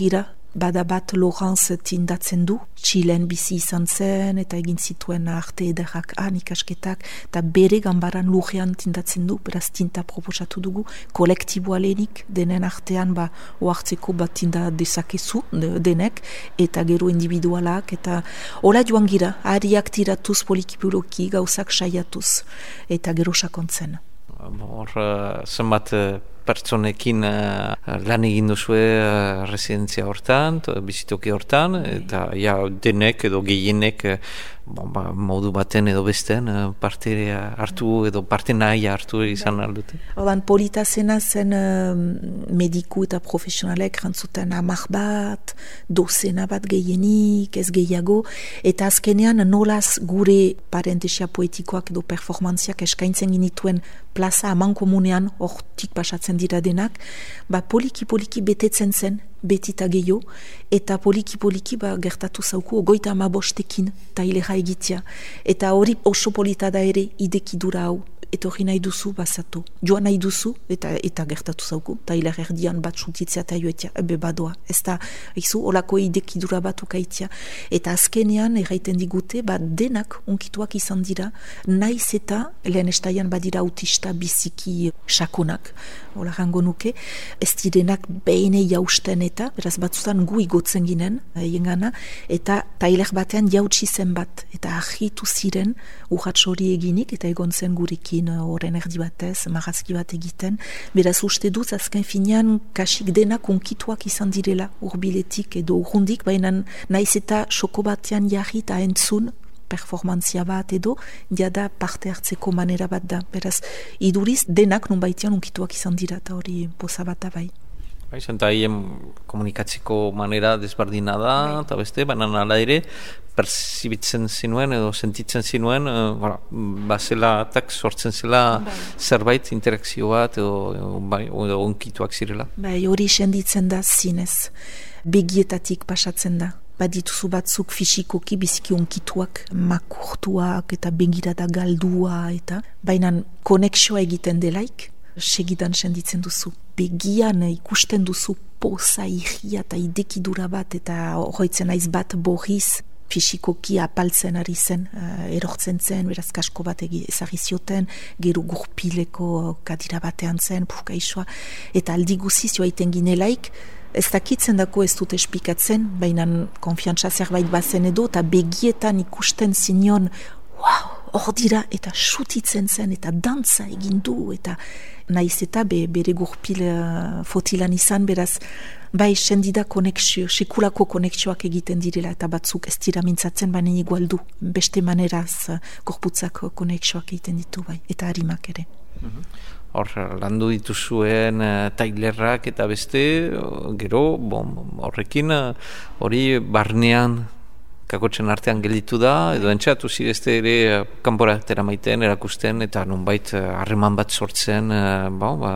Bada bat Lorenz tindatzen du, Txilen bizi izan zen, eta egin zituen arte ederrak han ikasketak, eta bere ganbaran lurrean tindatzen du, beraz tinta proposatu dugu, kolektiboa lehenik, denen artean ba, oartzeko bat tinda dezakezu, de, denek, eta gero individualak, eta hola joan gira, ariak tiratuz polikipuloki gauzak saiatuz, eta gero sakontzen. Hor, uh, zenbat uh, pertsonekin uh, lan egin duzue uh, residentzia hortan, bizitoki hortan, eta ja, denek edo gehienek uh, bon, ba, modu baten edo besten uh, parte hartu edo parte nahi hartu izan aldute. Ordan polita zena zen uh, mediku eta profesionalek rantzuten hamar bat, dozena bat gehienik, ez gehiago, eta azkenean nolaz gure parentesia poetikoak edo performantziak eskaintzen ginituen plaza aman komunean, hortik pasatzen dira denak, ba poliki-poliki betetzen zen, betita gehiago, eta poliki-poliki ba, gertatu zauku ogoita amabostekin tailera egitea. Eta hori oso polita da ere idekidura hau, etorri nahi duzu, bazatu. Joan nahi duzu, eta eta gertatu zauku. Tailer erdian bat suntitzea eta joetea, ebe badoa. Ez da, izu, olako idekidura bat ukaitea. Eta azkenean, erraiten digute, ba, denak unkituak izan dira, naiz eta, lehen estaian badira autista biziki sakonak, hola rango nuke, ez direnak behine jausten eta, beraz batzutan gu igotzen ginen, egengana, eta tailer batean jautsi zen bat, eta ahitu ziren, urratz hori eginik, eta egon zen gurekin horren erdi batez, marazki bat egiten, beraz uste dut, azken finean, kasik denak unkituak izan direla, urbiletik edo urrundik, baina naiz eta soko batean jarri eta entzun, performantzia bat edo, jada parte hartzeko manera bat da. Beraz, iduriz, denak nun baitean unkituak izan dira, eta hori poza bat da bai. Bai, zenta hien komunikatzeko manera desbardina da, eta beste, baina nala ere, perzibitzen zinuen edo sentitzen zinuen, uh, bara, bazela atak sortzen zela bai. Zerbait interakzio bat edo, bai, edo unkituak zirela. Bai, hori senditzen da zinez, begietatik pasatzen da. Badituzu batzuk fisikoki biziki unkituak, makurtuak eta begirada galdua eta baina konexioa egiten delaik, segidan senditzen duzu. Begian ikusten duzu poza irria eta idekidura bat eta horretzen naiz bat borriz fisikoki apaltzen ari zen, uh, erortzen zen, beraz kasko bat ezagri zioten, gero gurpileko kadira batean zen, purkaixoa, eta aldi guziz joaiten ginelaik, ez dakitzen dako ez dut espikatzen, baina konfiantza zerbait bazen edo, eta begietan ikusten zinion, wow, hor dira, eta sutitzen zen, eta dantza egin du, eta naiz eta be, bere gurpil uh, fotilan izan, beraz, bai, sendida konexio, sekulako konexioak egiten direla, eta batzuk ez dira mintzatzen, baina igual du, beste maneraz uh, gorputzak konexioak egiten ditu, bai, eta harimak ere. Hor, landu dituzuen uh, tailerrak eta beste, uh, gero, bon, horrekin, hori uh, barnean, kakotzen artean gelditu da, edo entxatu zirezte ere uh, kanpora atera maiten, erakusten, eta nonbait harreman uh, bat sortzen, uh, ba, ba,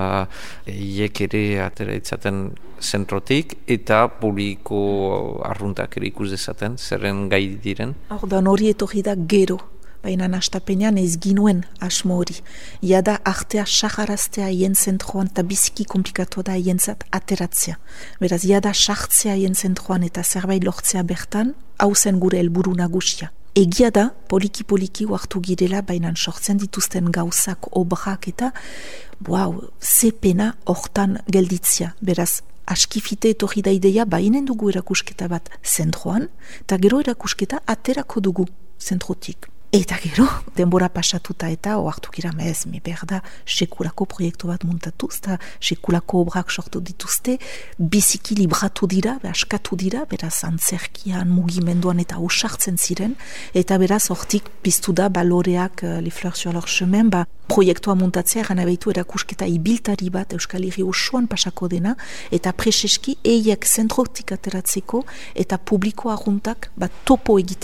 eiek ere atera itzaten zentrotik, eta publiko arruntak ere ikus dezaten, zerren gai diren. Ordan hori etorri da gero. Baina nastapenean ez ginuen asmo hori. Iada artea saharaztea hien zentroan eta biziki komplikatu da hientzat ateratzea. Beraz, iada sartzea hien zentroan eta zerbait lortzea bertan, hau zen gure helburu nagusia. Egia da, poliki-poliki huartu girela, baina sortzen dituzten gauzak, obrak eta, wow, ze pena hortan gelditzea. Beraz, askifite etorri da ideia, bainen dugu erakusketa bat zentroan, eta gero erakusketa aterako dugu zentrotik. Eta gero, denbora pasatuta eta oartu gira mez, mi berda, sekulako proiektu bat muntatuz, eta sekulako obrak sortu dituzte, biziki libratu dira, askatu dira, beraz antzerkian, mugimenduan eta osartzen ziren, eta beraz hortik piztu da baloreak, Les Fleurs sur leur chemin, ba, proiektua muntatzea gana behitu erakusketa ibiltari bat Euskal Herri osoan pasako dena, eta preseski eiek zentrotik ateratzeko, eta publiko arruntak bat topo egiteko.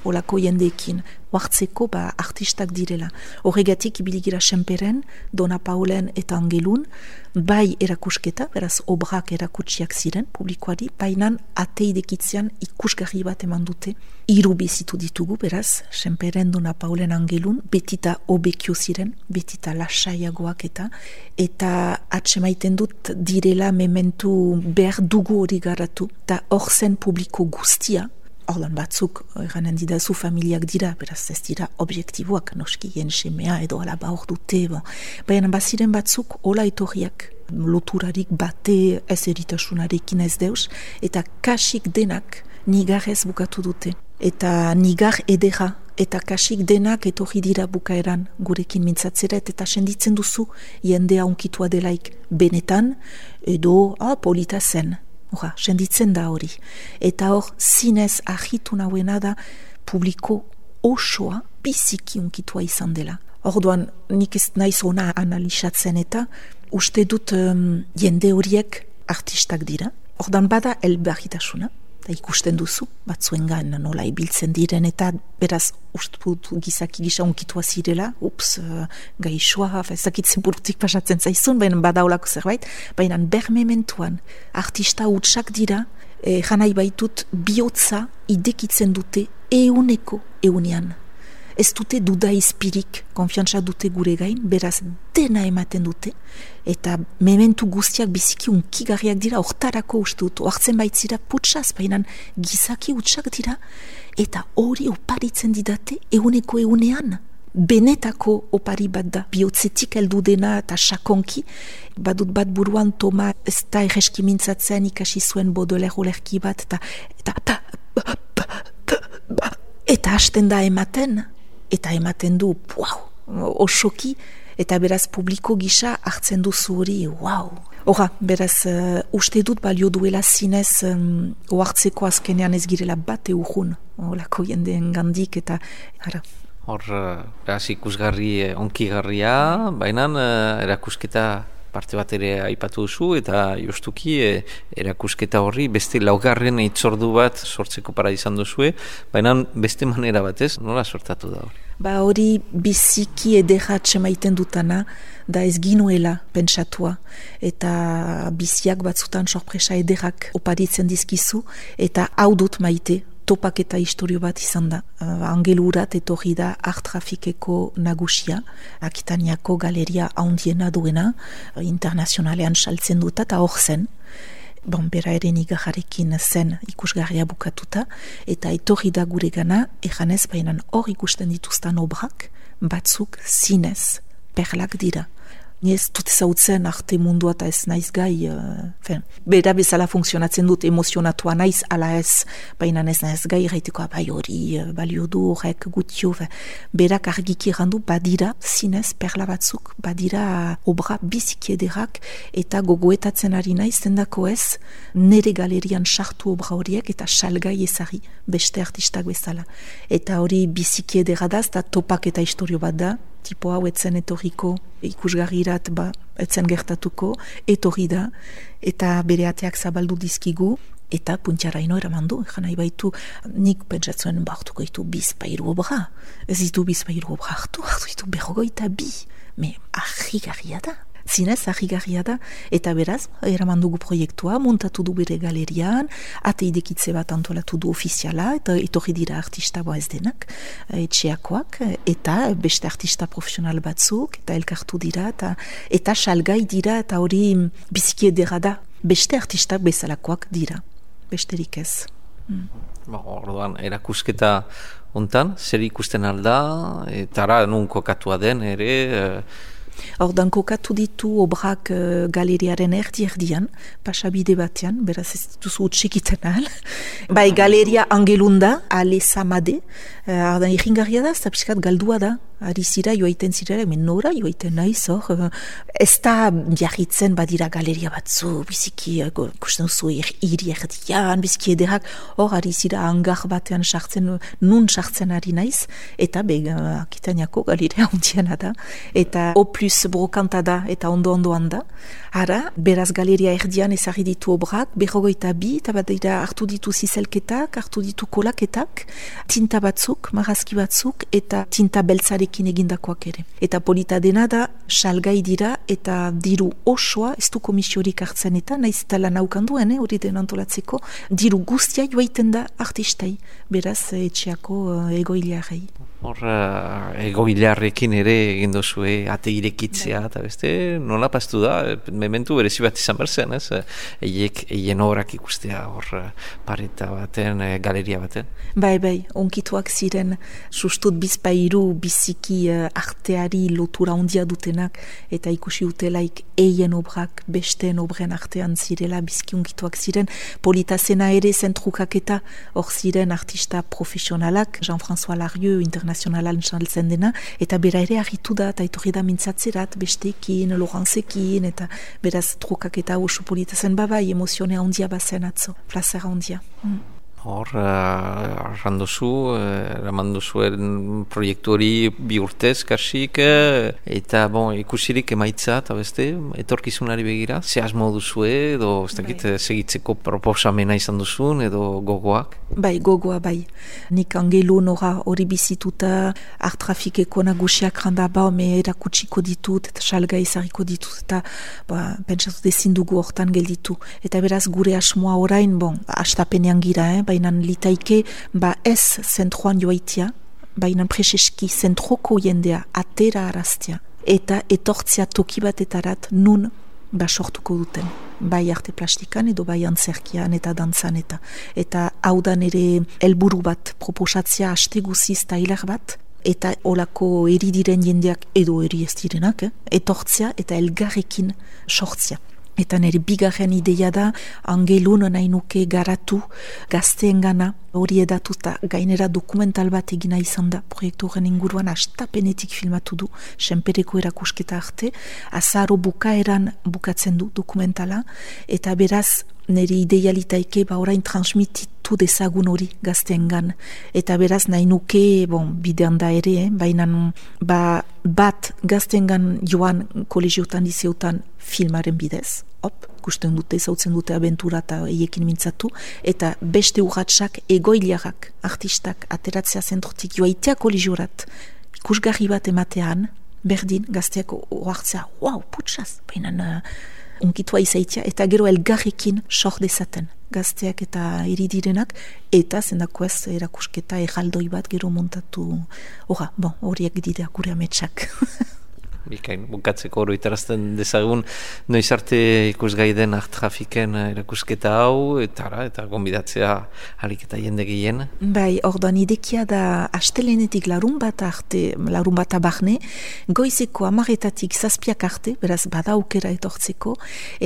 olako jendeekin, huartzeko ba, artistak direla. Horregatik ibilikira Senperen, Dona Paulen eta Angelun, bai erakusketa, beraz obrak erakutsiak ziren publikoari, bainan ateidekitzean ikusgarri bat eman dute. Hiru bizitu ditugu, beraz, Senperen, Dona Paulen, Angelun, betita obekio ziren, betita lasaiagoak eta, eta atsemaiten dut direla mementu behar dugu hori garatu, eta hor zen publiko guztia. Ordan batzuk, eranen didazu familiak dira, beraz ez dira objektiboak, noski jen semea edo alaba hor dute, bon. Baina baziren batzuk hola etorriak, loturarik bate ez eritasunarekin ez deus, eta kasik denak nigarrez bukatu dute. Eta nigar edera, eta kasik denak etorri dira bukaeran gurekin mintzatzeret, eta senditzen duzu jendea unkitua delaik benetan, edo ah, polita zen. Hora, senditzen da hori. Eta hor, zinez ahitu nauena da publiko osoa biziki unkitua izan dela. Orduan, nik ez naiz ona analizatzen eta uste dut um, jende horiek artistak dira. Orduan bada elbarritasuna, eta ikusten duzu, batzuengan nola ibiltzen diren, eta beraz uste dut gizaki gisa unkitua zirela, ups, uh, gaixoa, ezakitzen burutik pasatzen zaizun, baina bada olako zerbait, baina bermementuan artista utsak dira, eh, janai baitut bihotza idekitzen dute euneko eunean. Ez dute duda izpirik, konfiantza dute gure gain, beraz dena ematen dute, eta mementu guztiak biziki unkigarriak dira, hortarako uste dut, oartzen baitzira putsaz, baina gizaki utsak dira, eta hori oparitzen didate euneko eunean. Benetako opari bat da, bihotzetik heldu dena eta sakonki, badut bat buruan Toma ez da erreski mintzatzen ikasi zuen Baudelaire olerki bat, eta eta, eta, eta hasten da ematen, eta ematen du, wow, osoki, eta beraz publiko gisa hartzen duzu hori, wow. Hora, beraz, uh, uste dut balio duela zinez um, oartzeko azkenean ez girela bat eurun, olako jendeen gandik, eta ara. Hor, beraz ikusgarri eh, onkigarria, baina eh, erakusketa parte bat ere aipatu duzu, eta justuki eh, erakusketa horri beste laugarren itzordu bat sortzeko para izan duzue, baina beste manera batez, nola sortatu da hori? Ba hori biziki edera txemaiten dutana, da ez ginuela pentsatua, eta biziak batzutan sorpresa ederak oparitzen dizkizu, eta hau dut maite, topak eta historio bat izan da. Uh, Angelurat etorri da art trafikeko nagusia, Akitaniako galeria haundiena duena, uh, internazionalean saltzen dut, eta hor zen. Bon, bera ere nigajarekin zen ikusgarria bukatuta, eta etorri da gure gana, ejanez bainan hor ikusten dituztan obrak, batzuk zinez, perlak dira. Ni ez dut ezautzen arte mundua eta ez naiz gai, uh, fen, bera bezala funtzionatzen dut emozionatua naiz, ala ez, baina ez naiz gai gaiteko bai hori, uh, balio du horrek gutio, fe. Berak argiki errandu badira zinez perla batzuk, badira obra biziki ederak, eta gogoetatzen ari naiz zendako ez, nere galerian sartu obra horiek eta salgai ezari beste artistak bezala. Eta hori biziki ederadaz, eta topak eta historio bat da, tipo hau etzen etorriko, ikusgarrirat ba, etzen gertatuko, etorri da, eta bere ateak zabaldu dizkigu, eta puntiaraino eramandu, egan nahi baitu, nik pentsatzen hartuko ditu bizpairu obra, ez ditu bizpairu obra hartu, hartu ditu berrogoita bi, me ahigarria da. Zinez, ahigarria da, eta beraz, eramandugu proiektua, montatu du bere galerian, ateidekitze bat antolatu du ofiziala, eta etorri dira artista boa ez denak, etxeakoak, eta beste artista profesional batzuk, eta elkartu dira, eta, eta salgai dira, eta hori biziki edera da, beste artistak bezalakoak dira, besterik ez. Mm. Ba, orduan, erakusketa hontan, zer ikusten alda, eta ara nun kokatua den, ere... E... Ordan kokatu ditu obrak uh, galeriaren erdi-erdian, pasabide batean, beraz ez dituzu utxikiten ahal. Bai, galeria Angelunda, ale samade, uh, ordan iringarria da, zapiskat galdua da, Ari zira joaiten zirela, hemen nora joaiten naiz, hor. Ez da jarritzen badira galeria batzu, biziki, ikusten duzu hiri erdian, biziki ederrak, hor ari zira hangar batean sartzen, nun sartzen ari naiz, eta be, Akitaniako galeria hundiana da, eta O plus brokanta da, eta ondo-ondoan da. Ara, beraz galeria erdian ezarri ditu obrak, berrogeita bi, eta badira hartu ditu zizelketak, hartu ditu kolaketak, tinta batzuk, marrazki batzuk, eta tinta beltzarekin egindakoak ere. Eta polita dena da, salgai dira, eta diru osoa, ez du komisiorik hartzen eta, naiz eta lan haukanduen, eh, hori den antolatzeko, diru guztia joaiten da artistai, beraz etxeako uh, egoiliarrei. Hor, uh, egoiliarrekin ere egin dozue, ate irekitzea, eta beste, nola pastu da, mementu berezi bat izan berzen, ez? Eiek, eien obrak ikustea hor pareta baten, galeria baten. Bai, bai, onkituak ziren, sustut bizpairu biziki uh, arteari lotura ondia dutenak, eta ikusi utelaik eien obrak, besteen obren artean zirela, bizki onkituak ziren, polita zena ere zentrukak eta hor ziren artista profesionalak, Jean-François Larieux, internazionalan saltzen dena, eta bera ere harritu da, eta etorri da mintzatzerat, besteekin, Lorentzekin, eta beraz trukak eta oso polita zen babai, emozionea ondia bazen atzo, plazera ondia. Mm. Hor, arrandozu, ramandozuen proiektu hori bi urtez karsik, eta bon, ikusirik emaitza, eta beste, etorkizunari begira, ze asmo duzue, edo ez dakit segitzeko proposamena izan duzun, edo gogoak? Bai, gogoa bai. Nik angelu nora hori bizituta, art trafikeko nagusiak randa ba, me erakutsiko ditut, eta salga izariko ditut, eta ba, pentsatu dezin dugu hortan gelditu. Eta beraz, gure asmoa orain, bon, astapenean gira, eh, bainan litaike, ba ez zentroan joaitia, bainan preseski zentroko jendea atera araztia, eta etortzia toki batetarat nun ba sortuko duten. Bai arte plastikan edo bai antzerkian eta dantzan eta. Eta haudan ere helburu bat proposatzia aste guziz tailer bat, eta olako eri diren jendeak edo eri ez direnak, eh? etortzia eta elgarrekin sortzia. Eta nire bigarren ideia da, angelun nahi nuke garatu gazteen gana, hori edatuta gainera dokumental bat egina izan da, proiektu horren inguruan astapenetik filmatu du, senpereko erakusketa arte, azaro bukaeran bukatzen du dokumentala, eta beraz nire idealitaike ba orain transmititu dezagun hori gazteengan, eta beraz nahi nuke, bon, bidean da ere, eh, baina ba, bat gazteengan joan kolegiotan dizeutan filmaren bidez, hop, ikusten dute, zautzen dute abentura eta eiekin mintzatu, eta beste urratsak egoiliarrak, artistak, ateratzea zentrotik joaitea kolegiorat, ikusgarri bat ematean, berdin, gazteak oartzea, wow, putsaz, baina uh, unkitua izaitia, eta gero elgarrekin sor dezaten, gazteak eta iridirenak, eta zendako ez erakusketa erraldoi bat gero montatu, ora, bon, horiek dira gure ametsak. Bikain, bukatzeko hori itarazten dezagun, noiz arte ikusgai den art trafiken erakusketa hau, eta eta gonbidatzea alik eta jende gehien. Bai, orduan idekia da astelenetik larun bat arte, larun bat abarne, goizeko amaretatik zazpiak arte, beraz bada aukera etortzeko,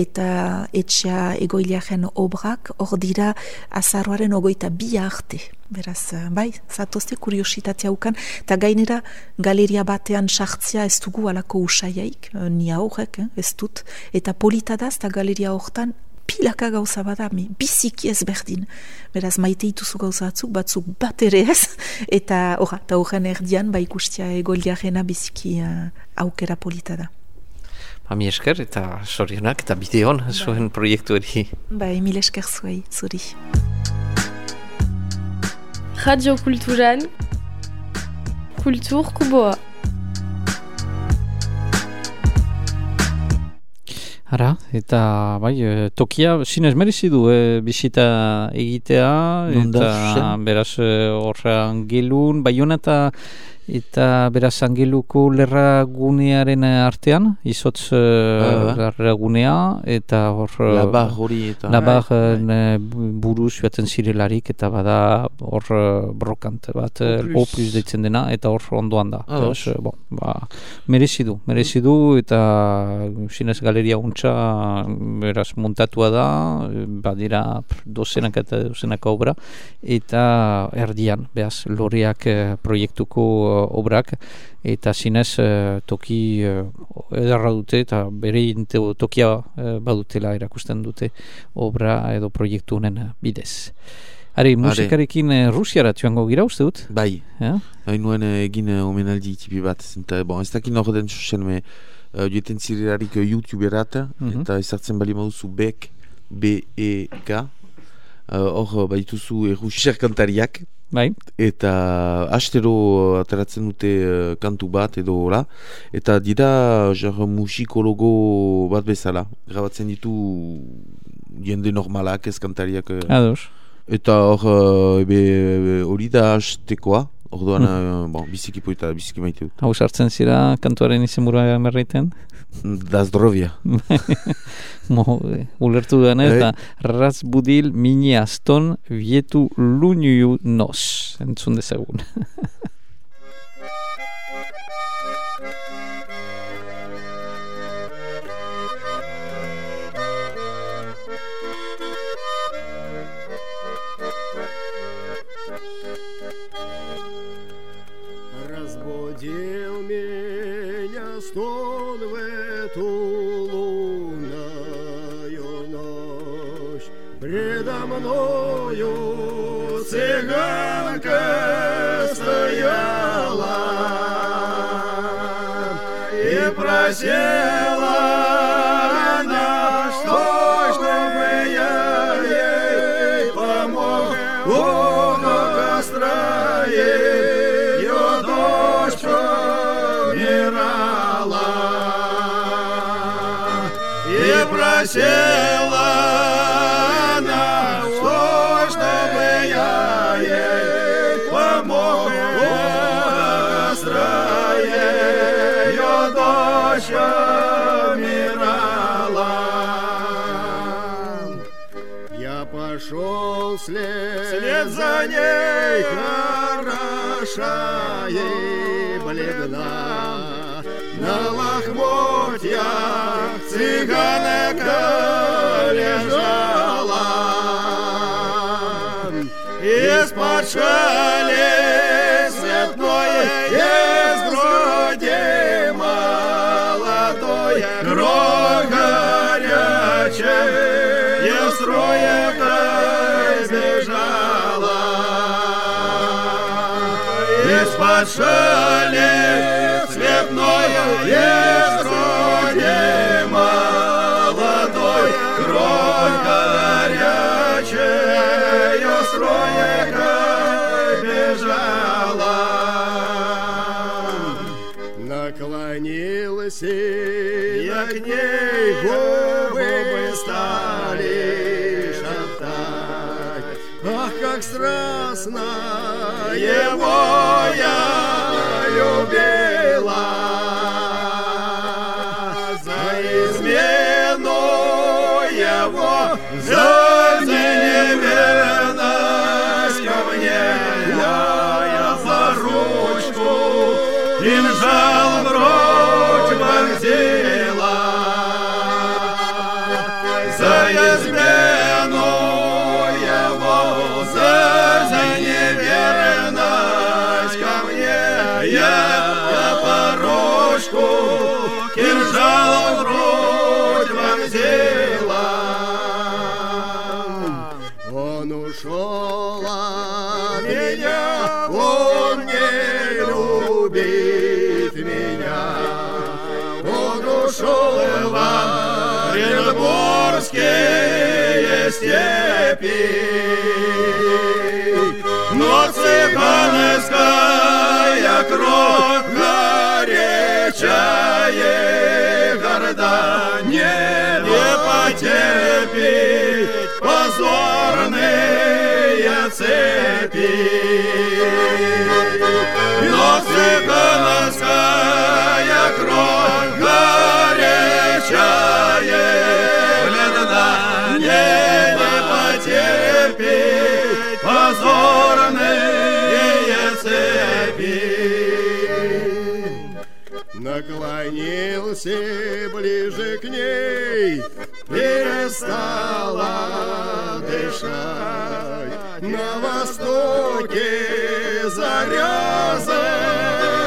eta etxea egoiliaren obrak, hor dira azaroaren ogoita bi arte. Beraz, bai, zatozte kuriositatea ukan, eta gainera galeria batean sartzea ez dugu alako usaiaik, ni aurrek, ez dut, eta polita da, eta galeria hortan pilaka gauza bada, biziki ez berdin. Beraz, maite ituzu gauza batzuk, batzuk bat ere ez, eta horra, eta horren erdian, bai ikustia egoiliarena biziki uh, aukera polita da. Ami esker eta sorionak eta bideon zuen proiektu hori. Bai, mil esker zuei, zuri. Radio Kulturan, Kultur Kuboa. Ara, eta bai, tokia sinez merezi du e, bisita egitea, Nunda, eta beraz horrean gelun, Baiona eta eta beraz Angeluko lerra gunearen artean, izotz uh, lerra gunea, eta hor labar hori eta labar uh, buruz joaten zirelarik, eta bada hor uh, brokant bat, O plus deitzen dena, eta hor ondoan da. Ah, Beraz, bon, ba, merezi du, merezi du, eta zinez galeria untxa beraz montatua da, badira dozenak eta dozenak obra, eta erdian, beraz, loreak uh, proiektuko obrak, eta zinez uh, toki uh, edarra dute, eta bere into, tokia uh, badutela erakusten dute obra edo proiektu honen bidez. Are, musikarekin uh, Rusiara joango gira uste dut? Bai, ja? hain nuen uh, egin uh, omenaldi tipi bat, zenta, bon, ez dakin hor den sosen, me uh, joeten zirerarik uh, YouTube-erat, mm-hmm. eta ezartzen bali maduzu Beck, B E K, hor uh, baituzu errusier kantariak, bai. Eta astero ateratzen dute uh, kantu bat edo hola, eta dira jar musikologo bat bezala, grabatzen ditu jende normalak ez kantariak. Uh, Ados. Eta hor uh, hori da hastekoa, orduan mm. uh, bon, bizikipo eta biziki maite dut. Hau sartzen zira kantuaren izenburua merreiten? Da Zdrovia. Mo, ulertu duen ez, da Razbudil mini aston vietu luniu nos. Entzun dezagun. Разбудил меня стон в эту лунную ночь. Предо мною цыганка стояла и просила она, что, чтобы я ей помог у костра ей. И просила она, что, чтобы я ей помог у костра ее дочь умирала. Я пошел вслед, вслед за ней, хороша и бледна. На лохмотьях цыганка лежала, из-под шали цветное, из груди молодой, кровь горячая, из струекой бежала, из-под шали цветное, из груди молодой, кровь горячая, струекой бежала. Наклонился я к ней, губы стали шептать. Ах, как страстно его я любила. За измену его, за неверность ко мне, я, я за ручку кинжал в грудь вонзила. За измену его, за, за неверность ко мне, я по ручку кинжал в грудь вонзила. Он ушел от меня, он не любит меня. Он ушел в оренбургские степи. Но цыганская кровь горячая, горда не, не потерпит позорные цепи. Но цыганская кровь горячая, бледна не, не потерпит позорные цепи. Наклонился ближе к ней, перестала дышать. На востоке заря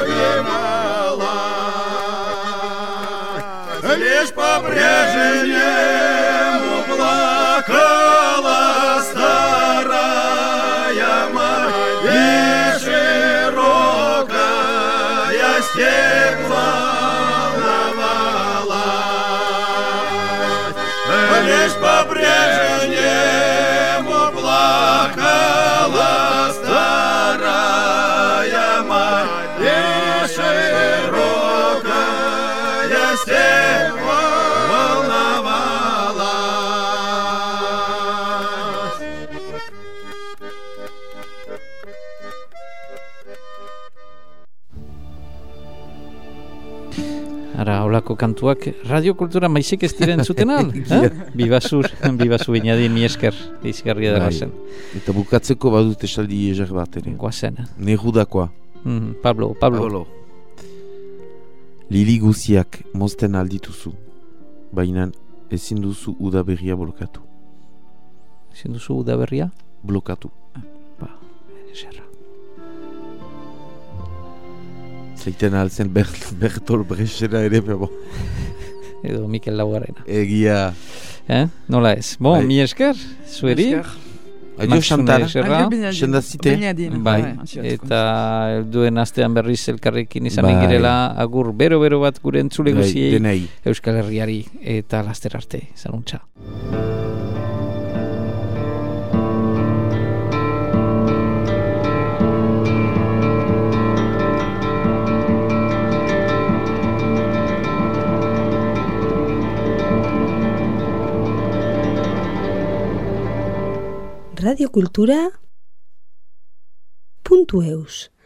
лишь по-прежнему плакала старая мать, и широкая степь волновалась. Лишь по-прежнему плакала старая мать, и широкая степь волновалась. Ara, holako kantuak radiokultura maizik ez diren zuten al? eh? Bibazur, bibazur inadin mi esker, izgarria dela zen. Eta bukatzeko badut esaldi ezer bat ere. Guazen. Nerudakoa. Mm, Pablo, Pablo. Pablo. Lili guziak mozten aldituzu, baina ezin duzu udaberria blokatu. Ezin duzu udaberria? Blokatu. Ba, eserra. Zaiten alzen Bert, Bertol Brechera ere, bebo. Edo Mikel Laugarrena. Egia. Eh? Nola ez? Bon, Bai. mi esker, zueri. Adio Xantara. Eserra. Sendazite. Bai, eta duen astean berriz elkarrekin izanen Bai. girela agur bero-bero bat gure entzule Bai, guziei denei. Euskal Herriari eta laster arte. Zanuntza. radiokultura puntu eus